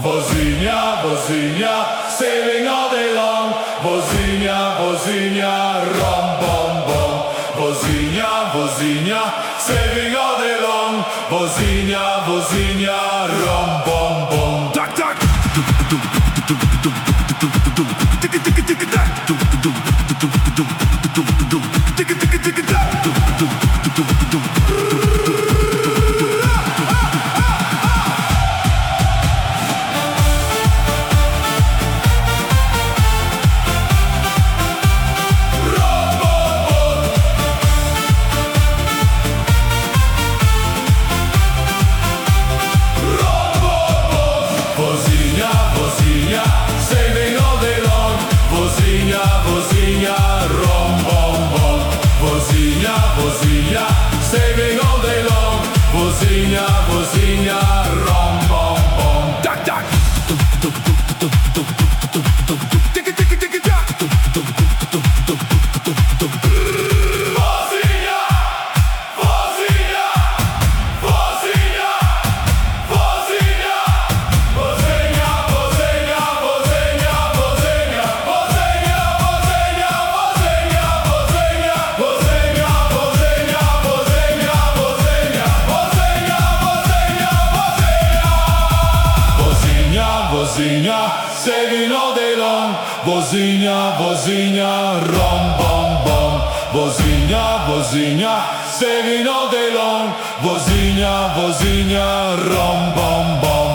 Vozinha, vozinha, sailing all day long. Vozinha, vozinha, rom bom bom. Vozinha, vozinha, sailing all day long. Vozinha, vozinha, rom bom bom. Tak tak. Vozinha, vozinha, sailing all day long. Vozinha, vozinha, rom bom bom. Vozinha, vozinha, sailing all day long. Vozinha, vozinha, rom bom bom. Tak tak. Vozinha, sailing all day long. Vozinha, vozinha, rom bom bom. Vozinha, vozinha, sailing all day long. Vozinha, vozinha, rom bom bom.